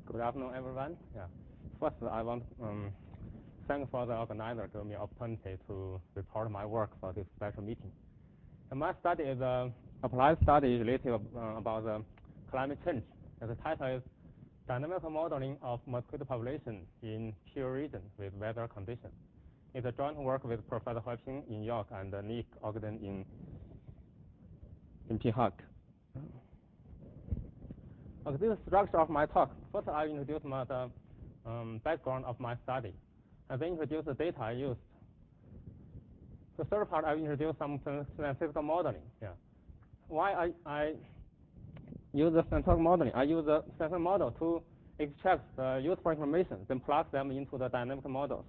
Good afternoon, everyone. First, I want to thank for the organizer giving me opportunity to report my work for this special meeting. And my study is an applied study related about the climate change. And the title is Dynamic Modeling of Mosquito Population in Pure Region with Weather Conditions. It's a joint work with Professor Huiping in York and Nick Ogden in P-Hack. Okay, this is the structure of my talk. First, I introduce the background of my study, and then introduce the data I used. The third part, I introduce some statistical modeling. Why I use the statistical modeling? I use the statistical model to extract the useful information, then plug them into the dynamic models.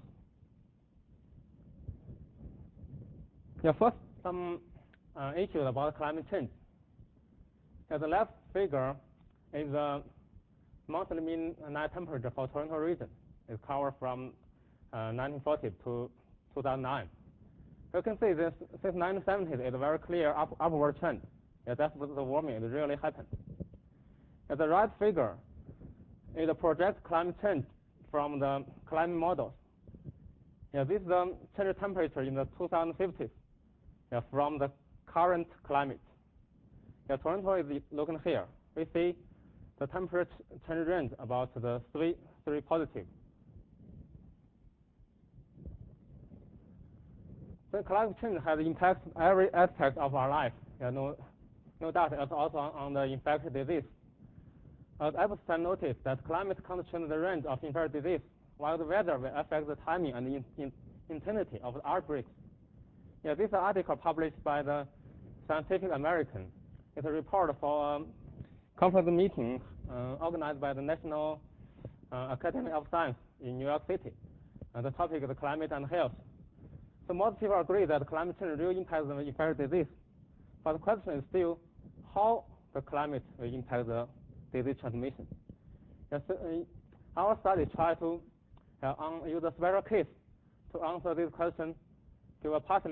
First, some issues about climate change. The left figure is the monthly mean night temperature for Toronto region. It's covered from 1940 to 2009. You can see this since 1970 is a very clear upward trend. That's what the warming is really happened. The right figure is the projected climate change from the climate models. This is the change of temperature in the 2050s from the current climate. Toronto is looking here. We see the temperature change range about the 3 positive. The climate change has impacted every aspect of our life. No doubt it's also on the infectious disease. As Epstein noticed that climate can change the range of infectious disease, while the weather will affect the timing and intensity of the outbreaks. This is an article published by the Scientific American. It's a report for a conference meeting organized by the National Academy of Science in New York City. And the topic is climate and health. So most people agree that climate change really impacts the infectious disease. But the question is still how the climate will impact the disease transmission. Our study tries to use a special case to answer this question, partly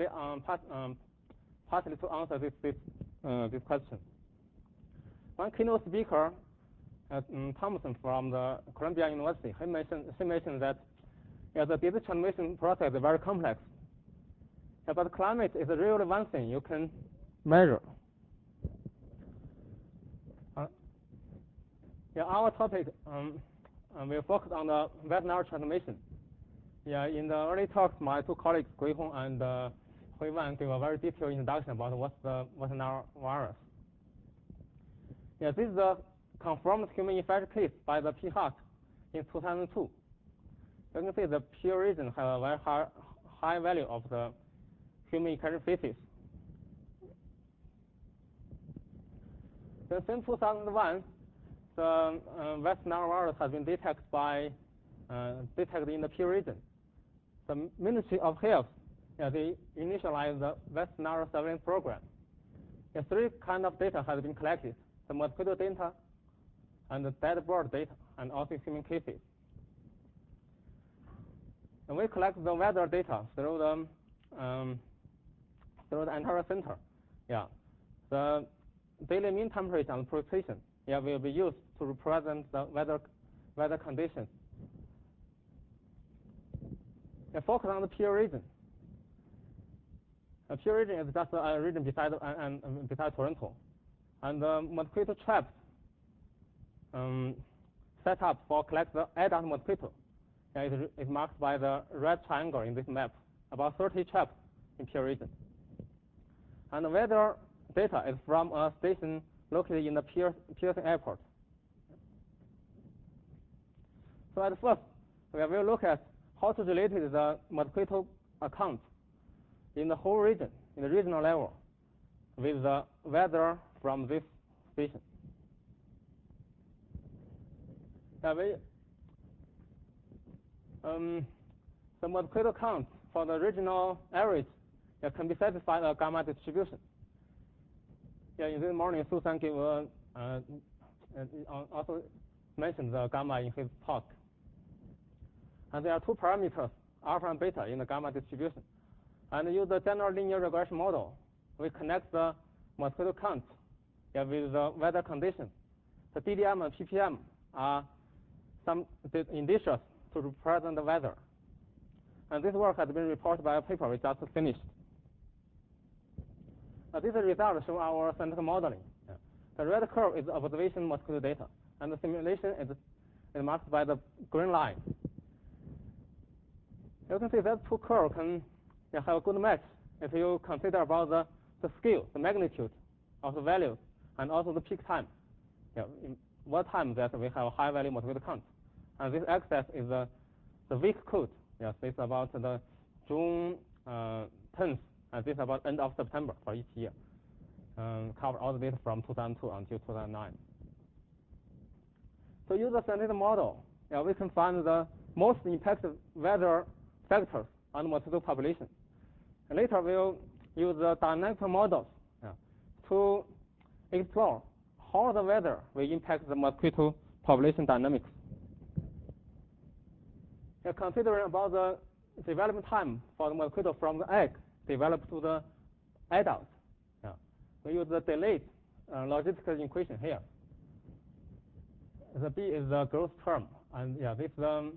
to answer this question. One keynote speaker, Thompson from the Columbia University, he mentioned that the disease transmission process is very complex. But climate is really one thing you can measure. Our topic will focus on the veterinary transmission. In the early talks, my two colleagues, Gui Hong and Hui Wan, gave a very detailed introduction about what's the veterinary virus. This is the confirmed human infection case by the P-Hack in 2002. You can see the Pure region has a very high value of the human infection species. Then since 2001, the West Nile virus has been detected in the Pure region. The Ministry of Health, they initialized the West Nile surveillance program. 3 kinds of data has been collected: the mosquito data, and the dead bird data, and also human cases. And we collect the weather data through the entire center. The daily mean temperature and precipitation will be used to represent the weather conditions. Focus on the Pure region. The Pure region is just a region beside Toronto, and the mosquito traps set up for collect the adult mosquito. Is marked by the red triangle in this map. About 30 traps in Pure region. And the weather data is from a station located in the Pearson Airport. So at first, we will look at how to relate the mosquito account in the whole region, in the regional level, with the weather from this station. The mosquito count for the regional areas can be satisfied by a gamma distribution. In this morning, Susan gave also mentioned the gamma in his talk. And there are 2 parameters, alpha and beta, in the gamma distribution. And use the general linear regression model, we connect the mosquito count with the weather conditions. The DDM and PPM are some indicators to represent the weather. And this work has been reported by a paper we just finished. These results show our scientific modeling. The red curve is observation mosquito data, and the simulation is marked by the green line. You can see that two curves can have a good match if you consider about the scale, the magnitude of the values, and also the peak time. In what time that we have high value mosquito count. And this axis is the week code. Yes, this is about the June 10th, and this is about end of September for each year. Cover all the data from 2002 until 2009. To use a scientific model, we can find the most impacted weather factors on the mosquito population. And later we'll use the dynamic models to explore how the weather will impact the mosquito population dynamics. Considering about the development time for the mosquito from the egg developed to the adult, we use the delayed logistical equation here. The B is the growth term, and this is the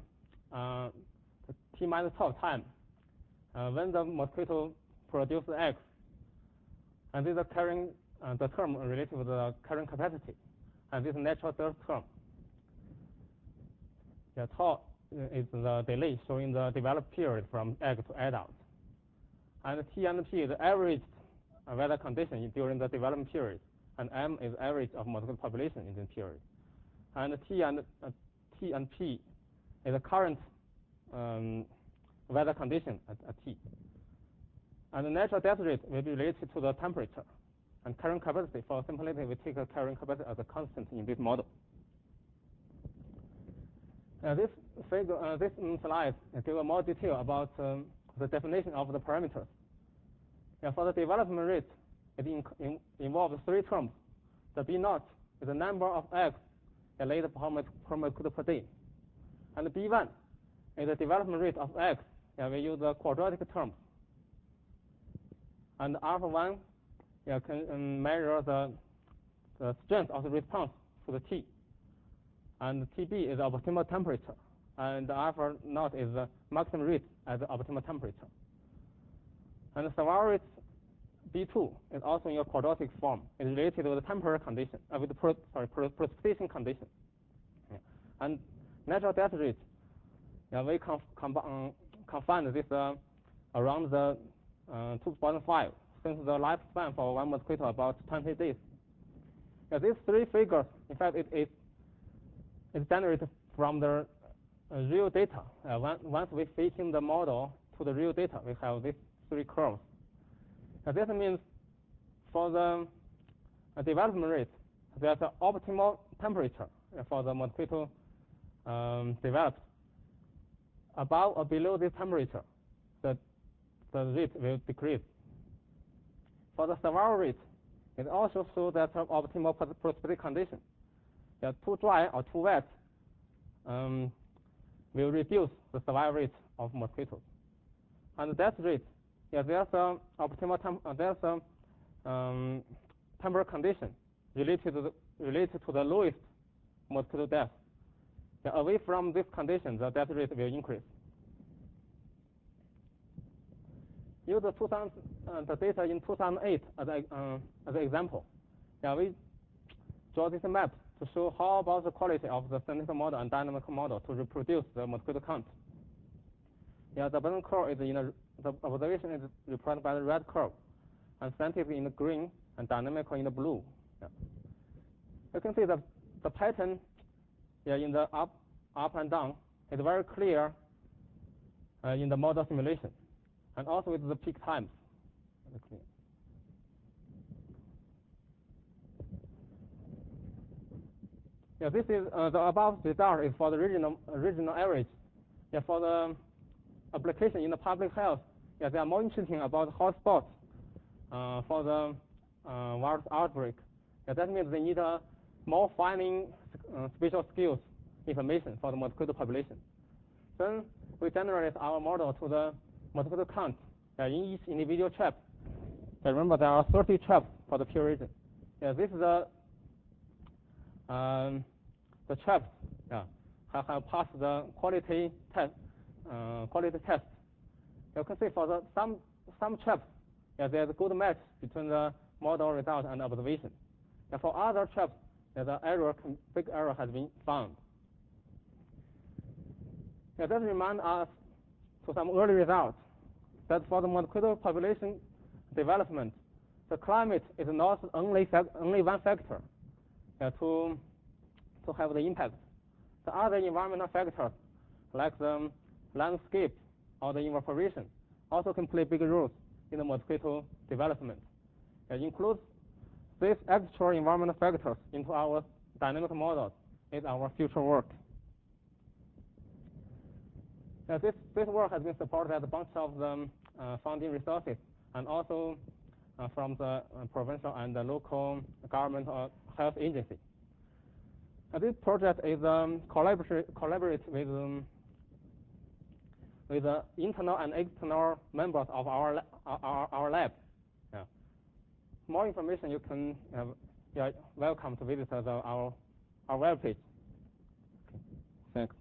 T minus 12 time when the mosquito produces eggs, and this is carrying the term related to the carrying capacity, and this is natural death term. Tau is the delay showing the developed period from egg to adult, and T and P is the average weather condition during the development period, and M is average of mosquito population in this period, and T and P is the current weather condition at T. And the natural death rate will be related to the temperature. And carrying capacity, for simplicity, we take a carrying capacity as a constant in this model. This slide gives more detail about the definition of the parameters. For the development rate, it involves three terms. The B naught is the number of eggs laid per mosquito per day. And the B1 is the development rate of eggs. We use the quadratic term. And alpha 1 can measure the strength of the response to the T. And TB is the optimal temperature. And the alpha naught is the maximum rate at the optimal temperature. And the survival rate B2 is also in a quadratic form. It's related with the temperature condition, with the precipitation condition. And natural death rate, we confine this around the 2.5, since the lifespan for one mosquito about 20 days. These three figures, in fact, it generated from the real data. Once we fit in the model to the real data, we have these three curves. This means for the development rate, there's an optimal temperature for the mosquito developed. Above or below this temperature, the rate will decrease. For the survival rate, it also shows that optimal precipitation condition. Too dry or too wet will reduce the survival rate of mosquitoes. And the death rate, there's a optimal temperature condition related to the lowest mosquito death. Away from this condition, the death rate will increase. Use the data in 2008 as an example. We draw this map to show how about the quality of the scientific model and dynamic model to reproduce the mosquito count. The bottom curve is the observation is represented by the red curve, and scientific in the green, and dynamical in the blue. You can see the pattern in the up and down is very clear in the model simulation, and also with the peak times. This is the above result is for the regional average. For the application in the public health, they are more interesting about hotspots for the virus outbreak. That means they need more finding spatial skills information for the mosquito population. Then we generate our model to the mosquito count in each individual trap. Remember, there are 30 traps for the pure region. This is the traps have passed the quality test. You can see for some traps, there's a good match between the model result and observation. And for other traps, big error has been found. That reminds us to some early results that for the mosquito population development, the climate is not only one factor to have the impact. The other environmental factors, like the landscape or the evaporation, also can play big roles in the mosquito development. It includes these extra environmental factors into our dynamic models is our future work. This work has been supported by a bunch of the funding resources and also from the provincial and the local government or health agency. This project is collaborate with the internal and external members of our lab. More information you can welcome to visit our webpage. Okay. Thanks.